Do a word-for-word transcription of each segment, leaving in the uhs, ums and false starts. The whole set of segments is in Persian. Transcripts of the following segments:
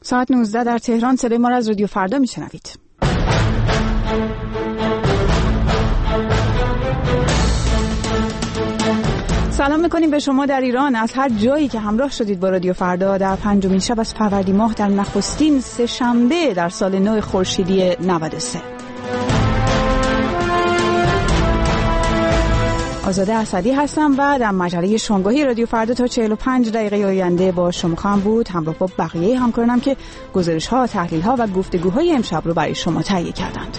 ساعت نوزده در تهران. صدای ما را از رادیو فردا میشنوید. سلام میکنیم به شما در ایران از هر جایی که همراه شدید با رادیو فردا در پنجمین شب از فروردین ماه در نخستین سه شنبه در سال نو خورشیدی نود و سه. آزاده اسدی هستم و در مجله شنگاهی رادیو فردا تا چهل و پنج دقیقه آینده با شما خواهم بود، همراه با بقیه همکارانم که گزارش‌ها، تحلیل‌ها و گفتگوهای امشب رو برای شما تهیه کردند.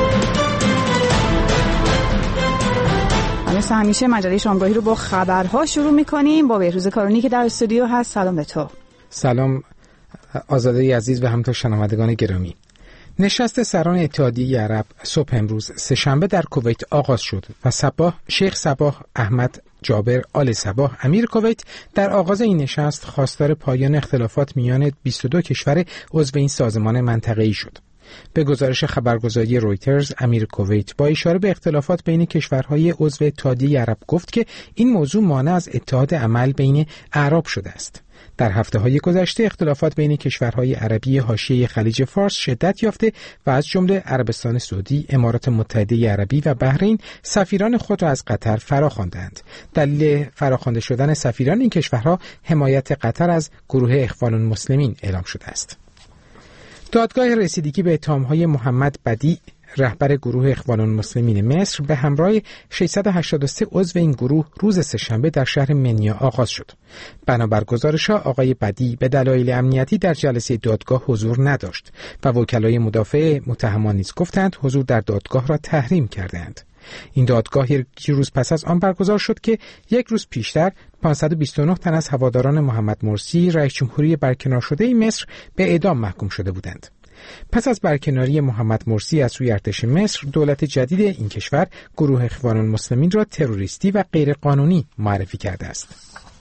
مثل همیشه مجله شنگاهی رو با خبرها شروع می‌کنیم با بهروز کارونی که در استودیو هست. سلام به تو. سلام آزاده عزیز و همینطور شنوندگان گرامی. نشست سران اتحادیه عرب صبح امروز سه‌شنبه در کویت آغاز شد و صباح شیخ صباح احمد جابر آل صباح امیر کویت در آغاز این نشست خواستار پایان اختلافات میان بیست و دو کشور عضو این سازمان منطقه‌ای شد. به گزارش خبرگزاری رویترز، امیر کویت با اشاره به اختلافات بین کشورهای عضو اتحادیه عرب گفت که این موضوع مانع از اتحاد عمل بین اعراب شده است. در هفته‌های گذشته اختلافات بین کشورهای عربی حاشیه خلیج فارس شدت یافته و از جمله عربستان سعودی، امارات متحده عربی و بحرین سفیران خود را از قطر فراخواندند. دلیل فراخوانده شدن سفیران این کشورها حمایت قطر از گروه اخوان المسلمین اعلام شده است. دادگاه رسیدگی به اتهام‌های محمد بدیع رهبر گروه اخوان المسلمین مصر به همراه ششصد و هشتاد و سه عضو این گروه روز سه‌شنبه در شهر منیا آغاز شد. بنابر گزارش‌ها آقای بدیع به دلایل امنیتی در جلسه دادگاه حضور نداشت و وکلای مدافع متهمان نیز گفتند حضور در دادگاه را تحریم کردند. این دادگاه یک روز پس از آن برگزار شد که یک روز پیشتر پانصد و بیست و نه تن از هواداران محمد مرسی رئیس جمهوری برکنار شده مصر به اعدام محکوم شده بودند. پس از برکناری محمد مرسی از سوی ارتش مصر، دولت جدید این کشور گروه اخوان المسلمین را تروریستی و غیرقانونی معرفی کرده است.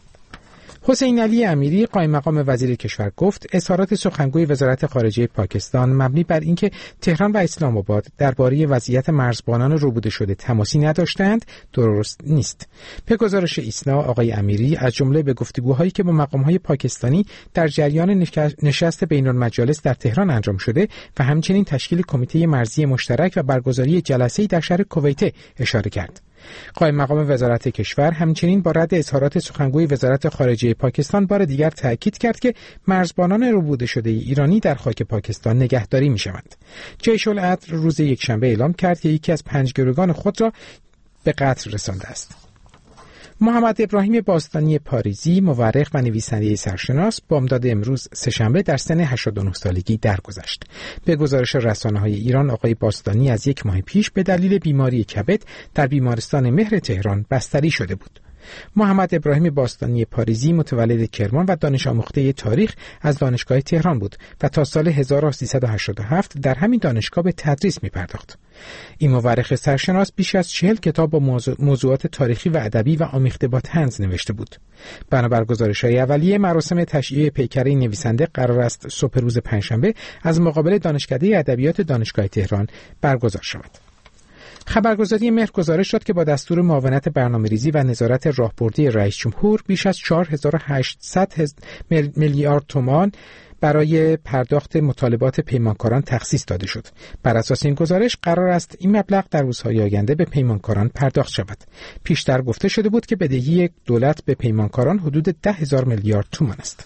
حسین علی امیری قائم مقام وزیر کشور گفت اظهارات سخنگوی وزارت خارجه پاکستان مبنی بر اینکه تهران و اسلام آباد درباره وضعیت مرزبانان ربوده شده تماسی نداشتند درست نیست. به گزارش ایسنا آقای امیری از جمله به گفتگوهایی که با مقام‌های پاکستانی در جریان نشست بین‌المجالس در تهران انجام شده و همچنین تشکیل کمیته مرزی مشترک و برگزاری جلسه‌ای در شهر کویت اشاره کرد. قائم مقام وزارت کشور همچنین با رد اظهارات سخنگوی وزارت خارجه پاکستان بار دیگر تأکید کرد که مرزبانان ربوده شده ایرانی در خاک پاکستان نگهداری می‌شوند. جیش العدل روز یکشنبه اعلام کرد که یکی از پنج گروگان خود را به قتل رسانده است. محمد ابراهیم باستانی پاریزی، مورخ و نویسنده سرشناس، بامداد امروز سه‌شنبه در سن هشتاد و نه سالگی درگذشت. به گزارش رسانه‌های ایران آقای باستانی از یک ماه پیش به دلیل بیماری کبد در بیمارستان مهر تهران بستری شده بود. محمد ابراهیم باستانی پاریزی متولد کرمان و دانش آموخته تاریخ از دانشگاه تهران بود و تا سال هزار و سیصد و هشتاد و هفت در همین دانشگاه به تدریس می‌پرداخت. این مورخ سرشناس بیش از چهل کتاب با موضوع موضوعات تاریخی و ادبی و آمیخته با طنز نوشته بود. بنابر گزارش‌های اولیه مراسم تشییع پیکره نویسنده قرار است صبح روز پنجشنبه از مقابل دانشکده ادبیات دانشگاه تهران برگزار شود. خبرگزاری مهر گزارش داد که با دستور معاونت برنامه‌ریزی و نظارت راهبردی رئیس جمهور بیش از چهار هزار و هشتصد میلیارد تومان برای پرداخت مطالبات پیمانکاران تخصیص داده شد. بر اساس این گزارش قرار است این مبلغ در روزهای آینده به پیمانکاران پرداخت شود. پیشتر گفته شده بود که بدهی دولت به پیمانکاران حدود ده هزار میلیارد تومان است.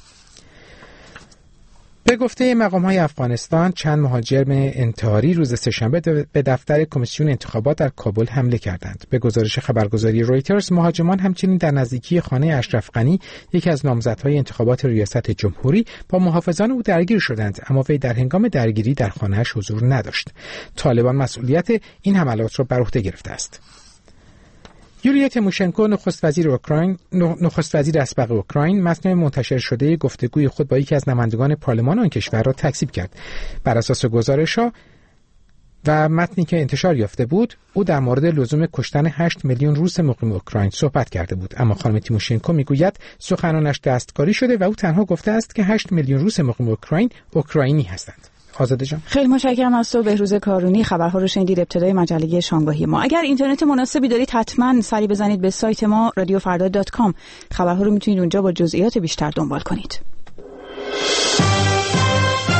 به گفته مقام‌های افغانستان چند مهاجم انتحاری روز سه‌شنبه به دفتر کمیسیون انتخابات در کابل حمله کردند. به گزارش خبرگزاری رویترز مهاجمان همچنین در نزدیکی خانه اشرف غنی یکی از نامزدهای انتخابات ریاست جمهوری با محافظان او درگیر شدند، اما وی در هنگام درگیری در خانه‌اش حضور نداشت. طالبان مسئولیت این حملات را بر عهده گرفته است. یولیا تیموشنکو نخست وزیر اوکراین نخست وزیر اسبق اوکراین متن منتشر شده گفتگوی خود با یکی از نمایندگان پارلمان آن کشور را تکذیب کرد. بر اساس گزارش‌ها و متنی که انتشار یافته بود، او در مورد لزوم کشتن هشت میلیون روس مقیم اوکراین صحبت کرده بود، اما خانم تیموشنکو میگوید سخنانش دستکاری شده و او تنها گفته است که هشت میلیون روس مقیم اوکراین اوکراینی هستند. آزاده جان، خیلی متشکرم از تو بهروز کارونی. خبرها رو شنیدید ابتدای مجله شنگاهی ما. اگر اینترنت مناسبی دارید حتما سری بزنید به سایت ما رادیو فردا دات کام. خبرها رو میتونید اونجا با جزئیات بیشتر دنبال کنید.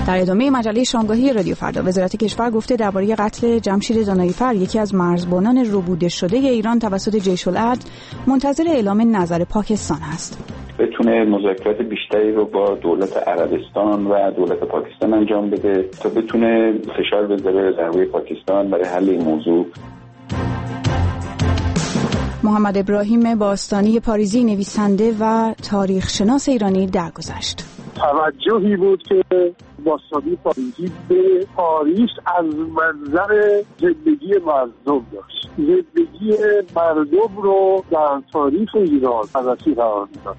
در ادامه مجله شامگاهی رادیو فردا، وزارت کشور گفته درباره قتل جمشید دانایی‌فر، یکی از مرزبانان ربوده شده ایران توسط جیش العدل، منتظر اعلام نظر پاکستان است. بتونه مذاکرات بیشتری رو با دولت عربستان و دولت پاکستان انجام بده تا بتونه فشار بذاره در روی پاکستان برای حل این موضوع. محمد ابراهیم باستانی پاریزی، نویسنده و تاریخ شناس ایرانی، درگذشت. توجهی بود که باستانی پاریزی به پاریس از منظر زندگی مردم داشت. زندگی مردم رو در تاریخ ایران بررسی قرار میداد.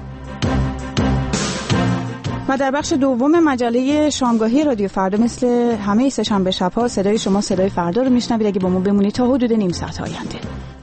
و در بخش دوم مجله شامگاهی رادیو فردا، مثل همه سه‌شنبه شب‌ها، صدای شما صدای فردا رو میشنوید. اگه با ما بمونید تا حدود نیم ساعت آینده.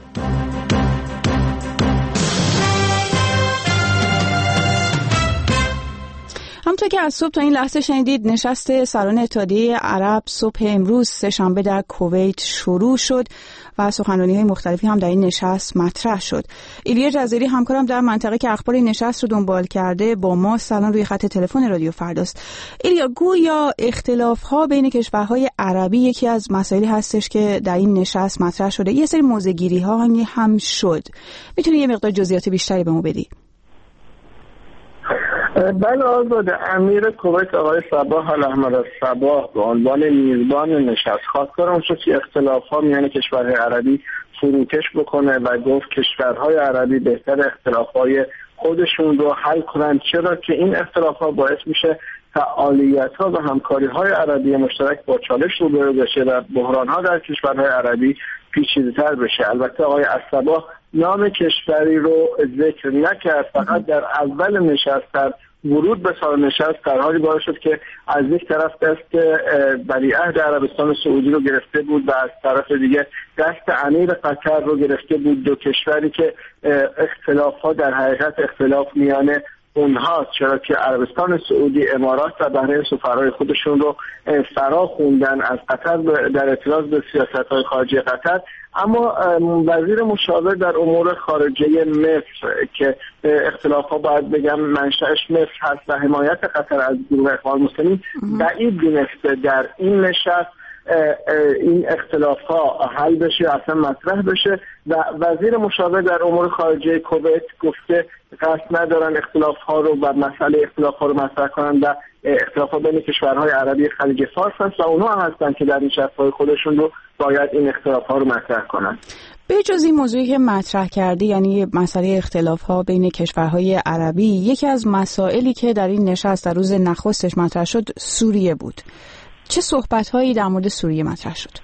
همونطور که از صبح تا این لحظه شنیدید، نشست سران اتحادیه عرب صبح امروز سه‌شنبه در کویت شروع شد و سخنرانی‌های مختلفی هم در این نشست مطرح شد. ایلیا جزیری همکارم در منطقه که اخبار این نشست رو دنبال کرده با ما الان روی خط تلفن رادیو فرداست. ایلیا، گویا اختلاف‌ها بین کشورهای عربی یکی از مسائلی هستش که در این نشست مطرح شده. یه سری موضع‌گیری‌ها هم شد. می‌تونی یه مقدار جزئیات بیشتری به ما بدی؟ بله آزاده، امیر کویت آقای صباح الاحمد الصباح به عنوان میزبان نشست خواستار اون شد که اختلاف‌ها میان کشورهای عربی فروکش بکنه و گفت کشورهای عربی بهتر اختلاف‌های خودشون رو حل کنن، چرا که این اختلاف‌ها باعث میشه فعالیت‌ها و همکاری‌های عربی مشترک با چالش روبرو بشه و بحران‌ها در کشورهای عربی پیچیده‌تر بشه. البته آقای الصباح نام کشوری رو ذکر نکرد، فقط در اول نشست در ورود به سال نشست در حالی بار شد که از یک طرف دست ولیعهد عربستان سعودی رو گرفته بود و از طرف دیگه دست امیر قطر رو گرفته بود، دو کشوری که اختلاف‌ها در حقیقت اختلاف میانه اونها، چرا که عربستان سعودی، امارات و بحرین سفرهای خودشون رو فرا خوندن از قطر در اعتراض به سیاست‌های خارجی قطر. اما وزیر مشاور در امور خارجه مصر که اختلاف‌ها باید بگم منشأش مصر هست و حمایت قطر از گروه اخوان المسلمین، بعید دونسته در این نشست این اختلاف‌ها حل بشه، اصلا مطرح بشه و وزیر مشاور در امور خارجه کویت گفته قصد ندارن اختلاف‌ها رو و مسئله اختلاف‌ها رو مطرح کنن و اختلافات بین کشورهای عربی خلیج فارس هست و اونها هستن که در این نشست‌های خودشون رو باید این اختلاف‌ها رو مطرح کنن. به جز این موضوعی که مطرح کردی، یعنی مسئله اختلاف‌ها بین کشورهای عربی، یکی از مسائلی که در این نشست در روز نخستش مطرح شد سوریه بود. چه صحبت‌هایی در مورد سوریه مطرح شد؟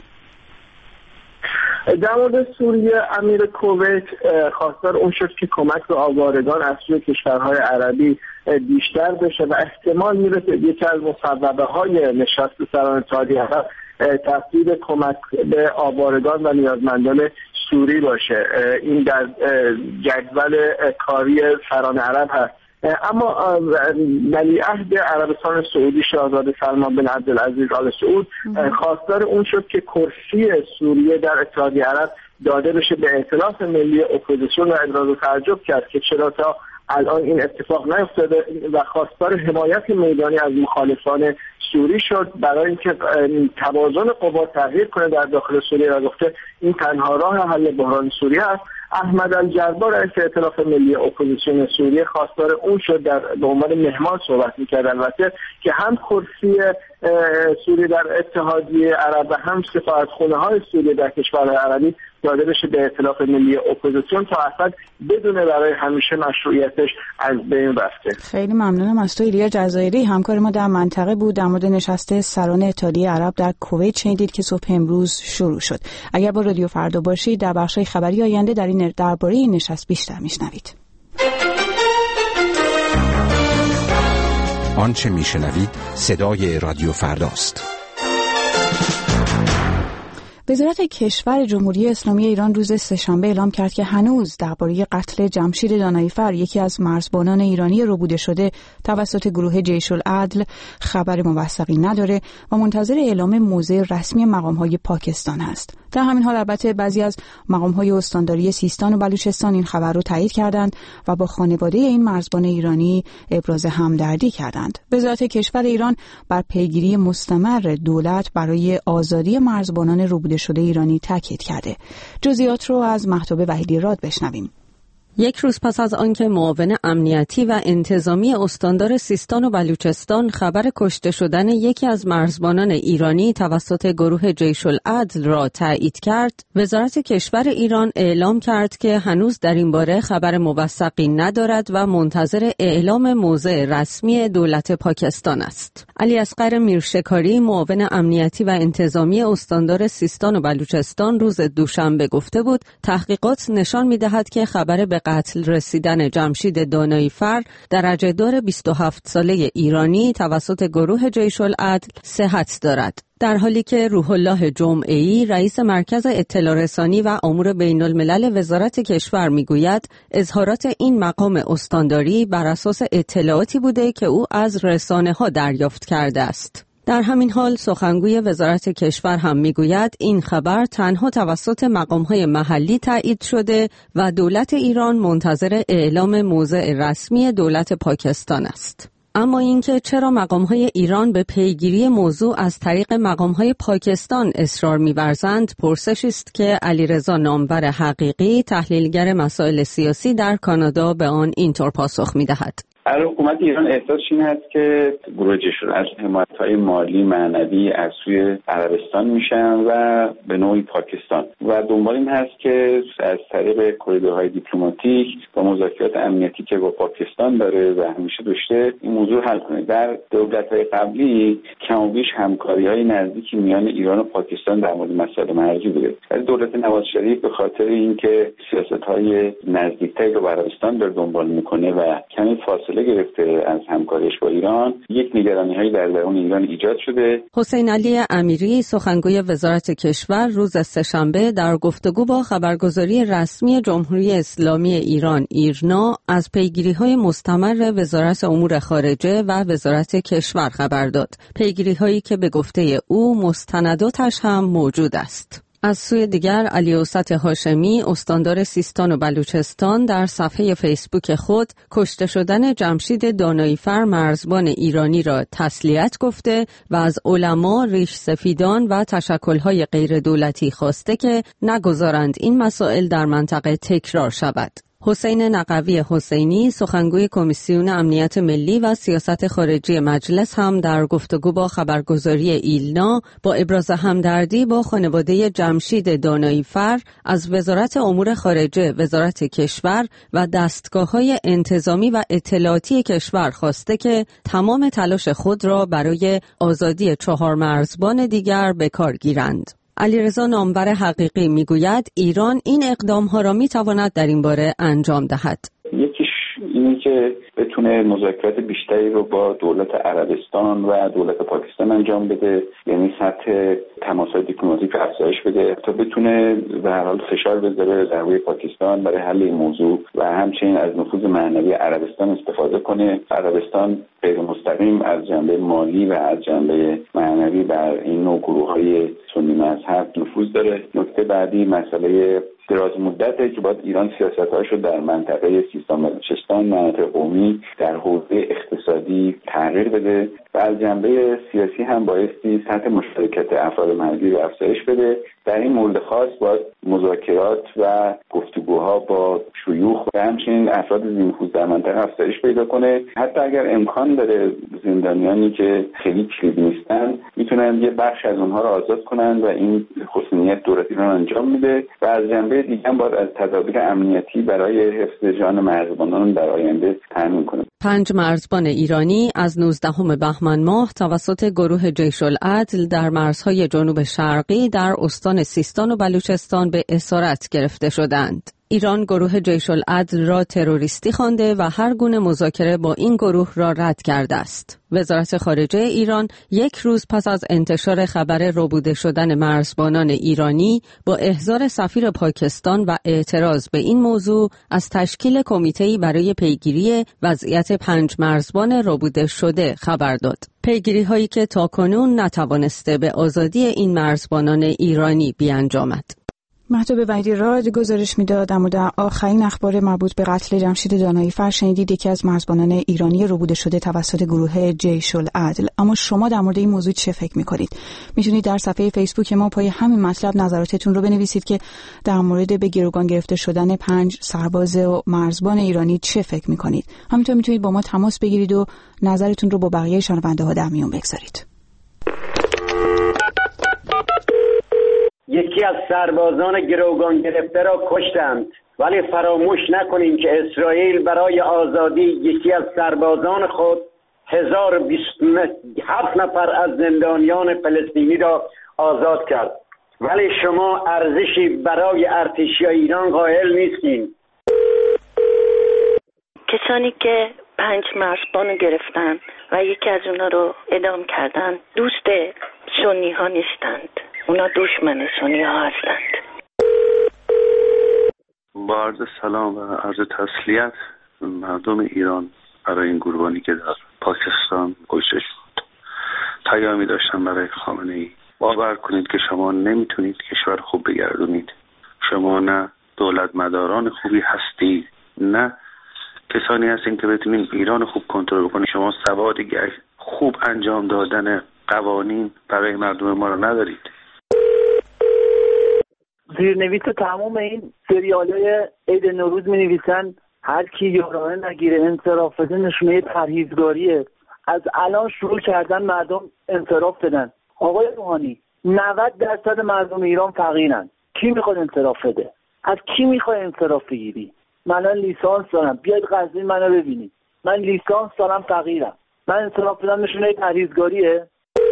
در مورد سوریه امیر کویت خواستار اون شد که کمک به آوارگان از سوی کشورهای عربی بیشتر بشه و احتمال میرسه یکی از مسببه‌های نشست سران اتحادیه عرب تفویض کمک به آوارگان و نیازمندان سوری باشه. این در جدول کاری سران عرب هست. اما ولیعهد عربستان سعودی شاهزاده سلمان بن عبدالعزیز آل سعود خواستار اون شد که کرسی سوریه در اتحادیه عرب داده بشه به ائتلاف ملی اپوزیسیون و ابراز تعجب کرد که چرا تا الان این اتفاق نیفتاده و خواستار حمایت میدانی از مخالفان سوری شد برای اینکه توازن قوا تغییر کنه در داخل سوریه و گفته این تنها راه حل بحران سوریه است. احمد الجربار رئیس ائتلاف ملی اپوزیسیون سوریه خواستار اون شد در به عنوان مهمان صحبت می‌کرد، البته که هم کرسی سوریه در اتحادیه عرب و هم سفارتخانه‌های سوریه در کشورهای عربی داده بشه به ائتلاف ملی اپوزیسیون تا اسد بدونه برای همیشه مشروعیتش از بین رفته. خیلی ممنونم از تو ایلیا جزایری، همکار ما در منطقه بود. در مورد نشست سران اتحادیه عرب در کویت شنیدید که صبح امروز شروع شد. اگر با رادیو فردا باشید در بخش‌های خبری آینده در این درباره این نشست بیشتر میشنوید. آنچه میشنوید صدای رادیو فرداست. وزارت کشور جمهوری اسلامی ایران روز سه‌شنبه اعلام کرد که هنوز درباره قتل جمشید داناییفر، یکی از مرزبانان ایرانی ربوده شده توسط گروه جیش العدل، خبر موثقی نداره و منتظر اعلام موضع رسمی مقام‌های پاکستان است. در همین حال البته بعضی از مقام‌های استانداری سیستان و بلوچستان این خبر رو تایید کردند و با خانواده این مرزبان ایرانی ابراز همدردی کردند. وزارت کشور ایران بر پیگیری مستمر دولت برای آزادی مرزبانان ربوده شده ایرانی تاکید کرده. جزئیات رو از مهتاب وحیدی راد بشنویم. یک روز پس از آنکه معاون امنیتی و انتظامی استاندار سیستان و بلوچستان خبر کشته شدن یکی از مرزبانان ایرانی توسط گروه جیش العدل را تایید کرد، وزارت کشور ایران اعلام کرد که هنوز در این باره خبر موثقی ندارد و منتظر اعلام موضع رسمی دولت پاکستان است. علی اصغر میرشکاری، معاون امنیتی و انتظامی استاندار سیستان و بلوچستان، روز دوشنبه گفته بود تحقیقات نشان می‌دهد که خبر به قتل رسیدن جمشید داناییفر، درجه دار بیست و هفت ساله ایرانی توسط گروه جیش العدل صحت دارد. در حالی که روح الله جمعه‌ای، رئیس مرکز اطلاع رسانی و امور بین الملل وزارت کشور میگوید اظهارات این مقام استانداری بر اساس اطلاعاتی بوده که او از رسانه‌ها دریافت کرده است. در همین حال سخنگوی وزارت کشور هم میگوید این خبر تنها توسط مقام‌های محلی تایید شده و دولت ایران منتظر اعلام موضع رسمی دولت پاکستان است. اما اینکه چرا مقام‌های ایران به پیگیری موضوع از طریق مقام‌های پاکستان اصرار می‌ورزند، پرسشی است که علیرضا نامور حقیقی، تحلیلگر مسائل سیاسی در کانادا، به آن اینطور پاسخ می‌دهد. برای حکومت ایران احساس این هست که گروه جیش العدل حمایت‌های مالی معنوی از سوی عربستان میشن و به نوعی پاکستان و دنبال این هست که از طریق کریدورهای دیپلماتیک با مذاکرات امنیتی که با پاکستان داره و همیشه داشته این موضوع حل کنه. در دولت‌های قبلی کم و بیش همکاری‌های نزدیکی میان ایران و پاکستان در مورد مسائل مرزی بوده. ولی دولت نواز شریف به خاطر اینکه سیاست‌های نزدیکتری رو با عربستان داره دنبال میکنه و کمی فاصله گرفته از همکاریش با ایران، یک نگرانی‌های در درون ایران ایجاد شده. حسین علی امیری، سخنگوی وزارت کشور، روز سه‌شنبه در گفتگو با خبرگزاری رسمی جمهوری اسلامی ایران ایرنا از پیگیری‌های مستمر وزارت امور خارجه و وزارت کشور خبر داد. پیگیری‌هایی که به گفته او مستنداتش هم موجود است. از سوی دیگر علی اوسط هاشمی، استاندار سیستان و بلوچستان، در صفحه فیسبوک خود کشته شدن جمشید داناییفر مرزبان ایرانی را تسلیت گفته و از علما، ریش سفیدان و تشکل‌های غیر دولتی خواسته که نگذارند این مسائل در منطقه تکرار شود. حسین نقوی حسینی، سخنگوی کمیسیون امنیت ملی و سیاست خارجی مجلس، هم در گفتگو با خبرگزاری ایلنا با ابراز همدردی با خانواده جمشید داناییفر از وزارت امور خارجه، وزارت کشور و دستگاه‌های انتظامی و اطلاعاتی کشور خواسته که تمام تلاش خود را برای آزادی چهار مرزبان دیگر به کار گیرند. علیرضا نامور حقیقی میگوید ایران این اقدام‌ها را می‌تواند در این باره انجام دهد. یکیش اینه که بتونه مذاکرات بیشتری رو با دولت عربستان و دولت پاکستان انجام بده، یعنی سطح تماس‌های دیپلماتیک رو افزایش بده تا بتونه به هر حال فشار بذاره در روی پاکستان برای حل این موضوع و همچنین از نفوذ معنوی عربستان استفاده کنه. عربستان غیر مستقیم از جنبه مالی و از جنبه معنوی بر این نوع گروه‌های سنی مذهب نفوذ داره. نکته بعدی مسئله دراز مدته که باید ایران سیاست‌هاش رو در منطقه سیستان و بلوچستان، مناطق قومی، در حوزه اقتصادی تغییر بده و از جنبه سیاسی هم بایستی سطح مشارکت افراد محلی رو افزایش بده. در این مورد خاص باید مذاکرات و گفتگوها با شیوخ و همچنین افراد ذی‌نفوذ در منطقه افزایش پیدا کنه. حتی اگر امکان داره زندانیانی که خیلی کلیدی نیستن میتونن یه بخش از اونها رو آزاد کنن و این خصوصیت دولت ایران انجام میده و از جنبه دیگه هم باید از تدابیر امنیتی برای حفظ جان مرزبانان در آینده تامین کنه. پنج مرزبان ایرانی از نوزدهم بهمن ماه توسط گروه جیش العدل در مرزهای جنوب شرقی در استان سیستان و بلوچستان به اسارت گرفته شدند. ایران گروه جیش العدل را تروریستی خوانده و هر گونه مذاکره با این گروه را رد کرده است. وزارت خارجه ایران یک روز پس از انتشار خبر ربوده شدن مرزبانان ایرانی با احضار سفیر پاکستان و اعتراض به این موضوع از تشکیل کمیته‌ای برای پیگیری وضعیت پنج مرزبان ربوده شده خبر داد. پیگیری هایی که تاکنون نتوانسته به آزادی این مرزبانان ایرانی بیانجامد. مهتاب وحیدی راد گزارش میداد در مورد آخرین اخبار مربوط به قتل جمشید دانایی فر شنیدید، یکی از مرزبانان ایرانی ربوده شده توسط گروه جیش العدل. اما شما در مورد این موضوع چه فکر میکنید؟ میتونید در صفحه فیسبوک ما پای همین مطلب نظراتتون رو بنویسید که در مورد به گروگان گرفته شدن پنج سرباز و مرزبان ایرانی چه فکر میکنید. همینطور میتونید با ما تماس بگیرید و نظرتون رو با بقیه شنونده ها در میون بگذارید. یکی از سربازان گروگان گرفته را کشتند، ولی فراموش نکنیم که اسرائیل برای آزادی یکی از سربازان خود هزار و بیست و هفت نفر از زندانیان فلسطینی را آزاد کرد، ولی شما ارزشی برای ارتشی ایران قائل نیستین. کسانی که پنج مرزبان گرفتن و یکی از اونا رو اعدام کردن دوست سنی ها نیستند، اونا دشمن سنی ها هستند. با عرض سلام و عرض تسلیت مردم ایران برای این قربانی که در پاکستان کشته شد. پیامی داشتم برای خامنه‌ای: باور کنید که شما نمیتونید کشور خوب بگردونید. شما نه دولت مداران خوبی هستید، نه کسانی هستین که بتونین ایران خوب کنترل کنید. شما سوادی خوب انجام دادن قوانین برای مردم ما رو ندارید. زیرنویس تمام این سریال‌های عید نوروز می‌نویسن هر کی یارانه نگیره انصراف بده نشونه پرهیزگاریه. از الان شروع کردن مردم انصراف بدن. آقای روحانی، نود درصد مردم ایران فقیرن. کی میخواد انصراف بده؟ از کی میخوای انصراف بگیری؟ من الان لیسانس دارم، بیاید قضیه منو ببینید. من لیسانس دارم، فقیرم. من انصراف بدم نشونه پرهیزگاریه؟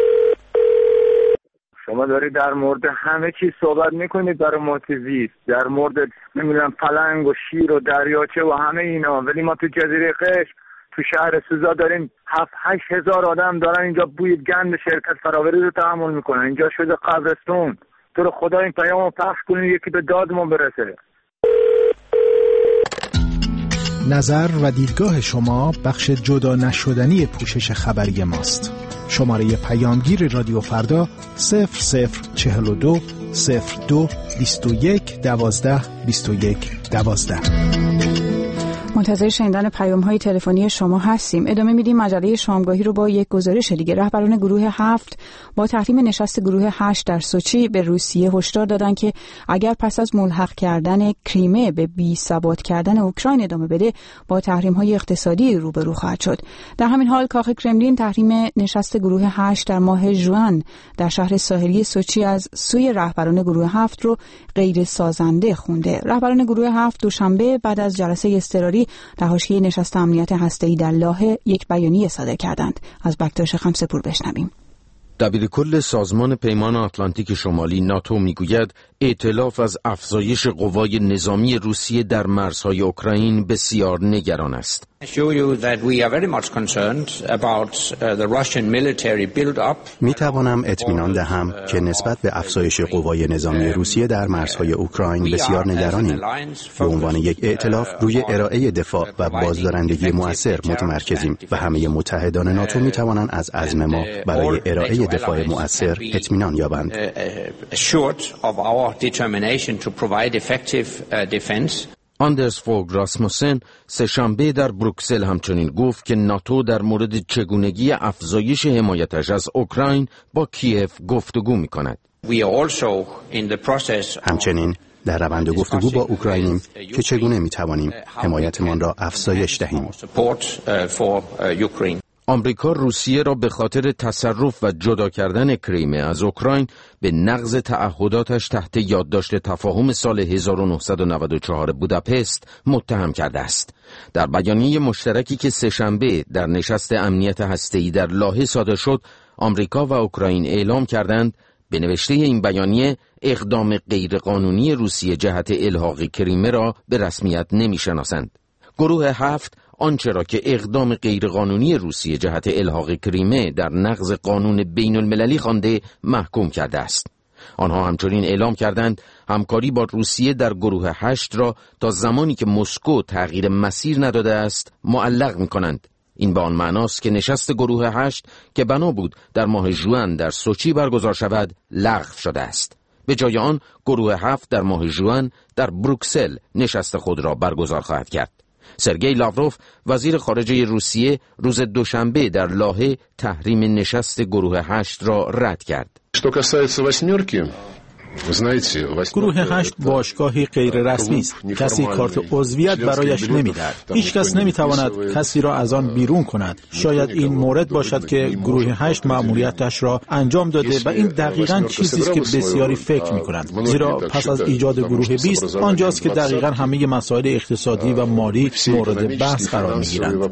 شما دارید در مورد همه چیز صحبت میکنید برای محیط، در مورد نمیدونم پلنگ و شیر و دریاچه و همه اینا، ولی ما تو جزیره قشم تو شهر سوزا داریم هفت هشت هزار آدم دارن اینجا بوی گند شرکت فراوری رو تحمل میکنن. اینجا شده قبرستون. تو رو خدا این پیامو پخش کنید یکی به داد ما برسه. نظر و دیدگاه شما بخش جدا نشدنی پوشش خبری ماست. شماره پیامگیر رادیو فردا صفر صفر چهل و دو صفر دو بیست و یک دوازده بیست و یک دوازده. منتظر شنیدن پیام‌های تلفنی شما هستیم. ادامه میدیم مجله شامگاهی رو با یک گزارش دیگه. رهبران گروه هفت با تحریم نشست گروه هشت در سوچی به روسیه هشدار دادن که اگر پس از ملحق کردن کریمه به بی‌ثبات کردن اوکراین ادامه بده با تحریم‌های اقتصادی روبرو خواهد شد. در همین حال کاخ کرملین تحریم نشست گروه هشت در ماه ژوئن در شهر ساحلی سوچی از سوی رهبران گروه هفت رو غیر سازنده خونده. رهبران گروه هفت دوشنبه بعد از جلسه اضطراری در حاشیه نشست امنیت هسته‌ای در لاهه یک بیانیه صادر کردند. از بکتاش خمسه‌پور بشنویم. دبیرکل سازمان پیمان آتلانتیک شمالی ناتو میگوید ائتلاف از افزایش قوای نظامی روسیه در مرزهای اوکراین بسیار نگران است. می توانم اطمینان دهم که نسبت به افزایش قوای نظامی روسیه در مرزهای اوکراین بسیار نگرانیم. به عنوان یک ائتلاف روی ارائه دفاع و بازدارندگی مؤثر متمرکزیم و همه متحدان ناتو می توانند از عزم ما برای ارائه دفاع مؤثر اطمینان یابند. آندرس فوگ راسموسن سه‌شنبه در بروکسل همچنین گفت که ناتو در مورد چگونگی افزایش حمایتش از اوکراین با کیف گفتگو می‌کند. همچنین در روند گفتگو با اوکراینیم که چگونه می‌توانیم حمایتمان را افزایش دهیم. آمریکا روسیه را به خاطر تصرف و جدا کردن کریمه از اوکراین به نقض تعهداتش تحت یادداشت تفاهم سال هزار و نهصد و نود و چهار بوداپست متهم کرده است. در بیانیه مشترکی که سه‌شنبه در نشست امنیت هسته‌ای در لاهه صادر شد، آمریکا و اوکراین اعلام کردند به نوشته این بیانیه اقدام غیرقانونی روسیه جهت الحاق کریمه را به رسمیت نمی‌شناسند. گروه هفت آنچه را که اقدام غیرقانونی روسیه جهت الحاق کریمه در نقض قانون بین المللی خوانده محکوم کرده است. آنها همچنین اعلام کردند همکاری با روسیه در گروه هشت را تا زمانی که مسکو تغییر مسیر نداده است معلق می کنند. این به آن معناست که نشست گروه هشت که بنا بود در ماه ژوئن در سوچی برگزار شود لغو شده است. به جای آن گروه هفت در ماه ژوئن در بروکسل نشست خود را برگزار خواهد کرد. سرگئی لاوروف وزیر خارجه روسیه روز دوشنبه در لاهه تحریم نشست گروه هشت را رد کرد. گروه هشت باشگاهی غیر رسمی است. کسی کارت عضویت برایش نمی‌دهد. هیچ کس نمی‌تواند کسی را از آن بیرون کند. شاید این مورد باشد که گروه هشت مأموریتش را انجام داده و این دقیقاً چیزی است که بسیاری فکر می‌کنند. زیرا پس از ایجاد گروه بیست آنجاست که دقیقاً همه مسائل اقتصادی و مالی مورد بحث قرار می‌گیرند.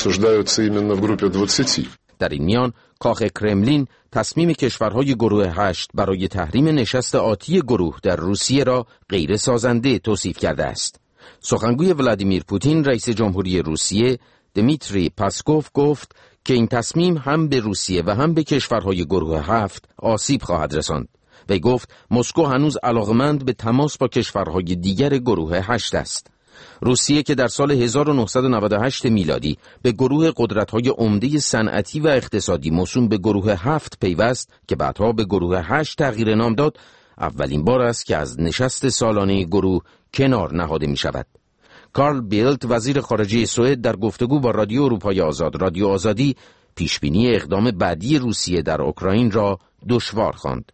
در این میان کاخ کرملین تصمیم کشورهای گروه هشت برای تحریم نشست آتی گروه در روسیه را غیر سازنده توصیف کرده است. سخنگوی ولادیمیر پوتین رئیس جمهوری روسیه دمیتری پاسکوف گفت که این تصمیم هم به روسیه و هم به کشورهای گروه هفت آسیب خواهد رساند. وی گفت مسکو هنوز علاقمند به تماس با کشورهای دیگر گروه هشت است. روسیه که در سال هزار و نهصد و نود و هشت میلادی به گروه قدرت‌های عمده صنعتی و اقتصادی موسوم به گروه هفت پیوست که بعدها به گروه هشت تغییر نام داد، اولین بار است که از نشست سالانه گروه کنار نهاده می شود. کارل بیلت وزیر خارجه سوئد در گفتگو با رادیو اروپای آزاد رادیو آزادی پیشبینی اقدام بعدی روسیه در اوکراین را دشوار خواند.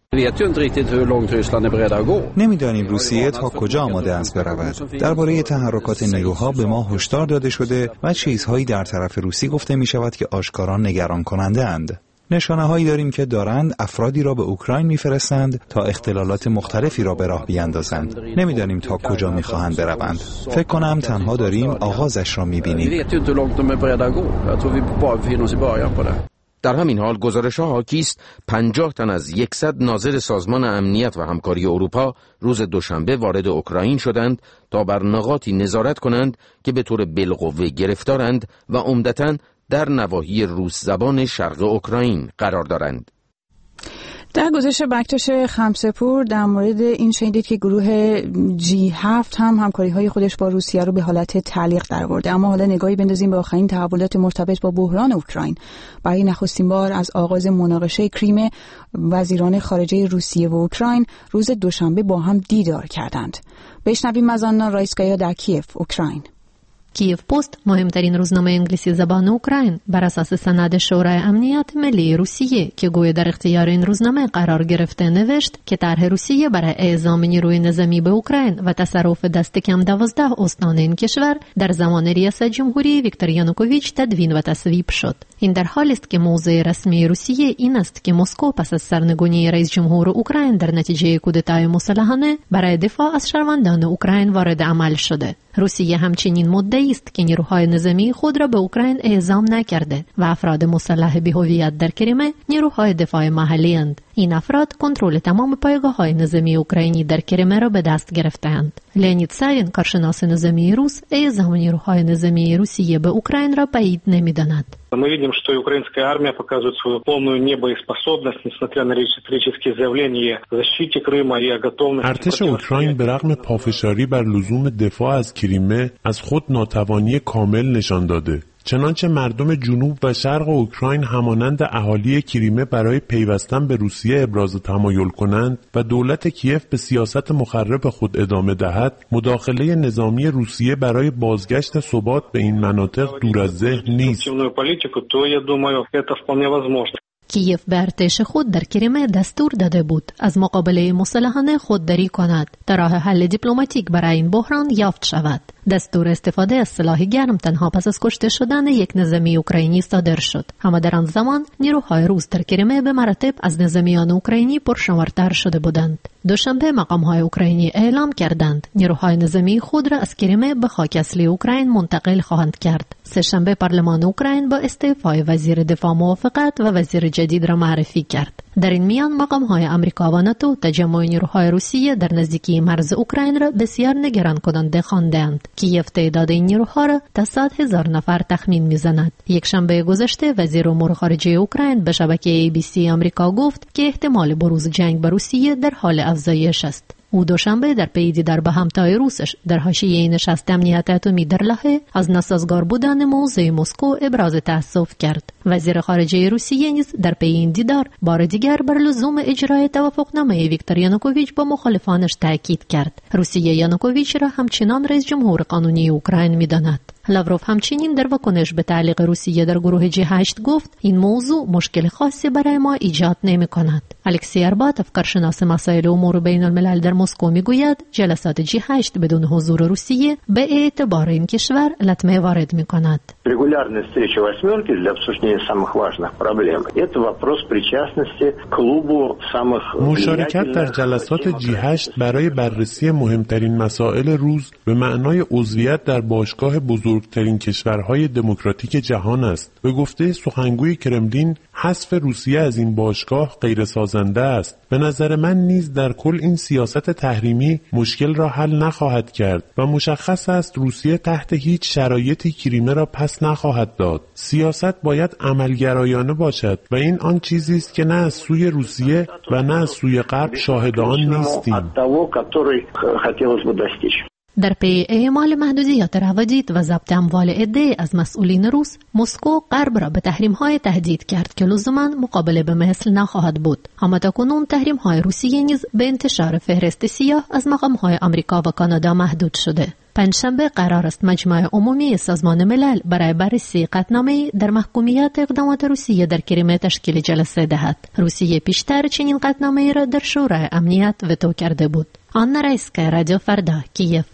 نمیدانیم روسیه تا کجا آماده است برود. درباره تحرکات نیروها به ما هشدار داده شده و چیزهایی در طرف روسی گفته می شود که آشکارا نگران کننده اند. نشانه هایی داریم که دارند افرادی را به اوکراین میفرستند تا اختلالات مختلفی را به راه بیاندازند. نمیدانیم تا کجا میخواهند بروند. فکر کنم تنها داریم آغازش را میبینیم. در همین حال گزارش‌ها حاکی است پنجاه تن از صد ناظر سازمان امنیت و همکاری اروپا روز دوشنبه وارد اوکراین شدند تا بر نقاطی نظارت کنند که به طور بالقوه گرفتارند و عمدتاً در نواحی روس زبان شرق اوکراین قرار دارند. در گزارش بکتش خمسپور در مورد این شنیدید که گروه جی هفت هم همکاری‌های خودش با روسیه رو به حالت تعلیق درآورده. اما حالا نگاهی بندازیم به آخرین تحولات مرتبط با بحران اوکراین. برای نخستین بار از آغاز مناقشه کریمه وزیران خارجه روسیه و اوکراین روز دوشنبه با هم دیدار کردند. بشنویم از آن رایسکایا در کیف، اوکراین. کیف پست مهمترین روزنامه انگلیسی زبان اوکراین بر اساس سند شورای امنیت ملی روسیه که گویا در اختیار این روزنامه قرار گرفته نوشت که طرح روسیه برای اعزام نیروی نظامی به اوکراین و تصرف دست کم دوازده استان این کشور در زمان ریاست جمهوری ویکتور یانوکوویچ تدوین و تصویب شد. این در حالی است که موضع رسمی روسیه این است که مسکو پس از سرنگونی رئیس جمهور اوکراین در نتیجه کودتای مسلحانه برای دفاع از شهروندان اوکراین وارد عمل شده. روسیه همچنین مدعی است که نیروهای نظامی خود را به اوکراین اعزام نکرده و افراد مسلح بی‌هویت در کریمه نیروهای دفاع محلی اند. این افراد کنترل تمام پایگاه‌های نظامی اوکراینی در کریمه را به دست گرفته‌اند. لئونید ساوین کارشناس نظامی روس اعزام نیروهای نظامی روسیه به اوکراین را بعید نمی‌داند. Мы видим, что и украинская армия показывает свою полную небоеспособность, несмотря на риторические заявления о защите Крыма и о готовности. ارتش اوکراین به رغم پافشاری بر لزوم دفاع از کریمه از خود ناتوانی کامل نشان داده. چنانچه مردم جنوب و شرق اوکراین همانند اهالی کریمه برای پیوستن به روسیه ابراز تمایل کنند و دولت کیف به سیاست مخرب خود ادامه دهد، مداخله نظامی روسیه برای بازگشت ثبات به این مناطق دور از ذهن نیست. کیف به ارتش خود در کریمه دستور داده بود از مقابله مسلحانه خودداری کند تا راه حل دیپلماتیک برای این بحران یافت شود. دستور استفاده از سلاح گرم تنها پس از کشته شدن یک نظامی اوکراینی صادر شد، اما در آن زمان نیروهای روس در کریمه به مراتب از نظامیان اوکراینی پرشمارتر شده بودند. دوشنبه مقام‌های اوکراینی اعلام کردند نیروهای نظامی خود را از کریمه به خاک اصلی اوکراین منتقل خواهند کرد. سه‌شنبه پارلمان اوکراین با استعفای وزیر دفاع موافقت و وزیر جدید را معرفی کرد. در این میان مقام‌های آمریکا و ناتو تجمع نیروهای روسیه در نزدیکی مرز اوکراین را بسیار نگران کننده خواندند. کیف تعداد این نیروها را تا صد هزار نفر تخمین می‌زند. یک شنبه گذشته وزیر امور خارجه اوکراین به شبکه ای بی سی آمریکا گفت که احتمال بروز جنگ با روسیه در حال افزایش است. او دوشنبه در پی دیدار با همتای روسش در حاشیه نشست امنیت اتمی در لاهه از ناسازگار بودن موضع مسکو ابراز تأسف کرد. وزیر خارجه روسیه نیز در پی این دیدار بار دیگر بر لزوم اجرای توافقنامه ویکتور یانوکوویچ با مخالفانش تاکید کرد. روسیه یانوکوویچ را همچنان رئیس جمهور قانونی اوکراین می‌داند. لاوروف همچنین در واکنش به تعلیق روسیه در گروه جی هشت گفت این موضوع مشکل خاصی برای ما ایجاد نمی‌کند. الکسی ارباتوف کارشناس مسائل امور بین الملل در مسکو میگوید جلسات جی هشت بدون حضور روسیه به اعتبار این کشور لطمه وارد می‌کند. Регулярные встречи восьмерки для обсуждения самых важных проблем. Это вопрос причастности клубу самых مشارکت در جلسات جی هشت برای بررسی مهمترین مسائل روز به معنای عضویت در باشگاه بزرگترین کشورهای دموکراتیک جهان است. به گفته سخنگوی کرملین حذف روسیه از این باشگاه غیر سازنده است. به نظر من نیز در کل این سیاست تحریمی مشکل را حل نخواهد کرد و مشخص است روسیه تحت هیچ شرایطی کریمه را پس نخواهد داد. سیاست باید عملگرایانه باشد و این آن چیزی است که نه از سوی روسیه و نه از سوی غرب شاهد آن نیستیم. در پی اعمال محدودیت روادید و ضبط اموال عده از مسئولین روس، مسکو غرب را به تحریم‌های تهدید کرد که لزوما مقابله به مثل نخواهد بود. اما تاکنون تحریم‌های روسیه نیز به انتشار فهرست سیاه از مقام‌های آمریکا و کانادا محدود شده. پنجشنبه قرار است مجمع عمومی سازمان ملل برای بررسی قطعنامه‌ای در محکومیت اقدامات روسیه در کریمه تشکیل جلسه دهد. روسیه پیشتر چنین قطعنامه‌ای را در شورای امنیت وتو کرده بود. آنا رایسکا، رادیو فردا، کیف.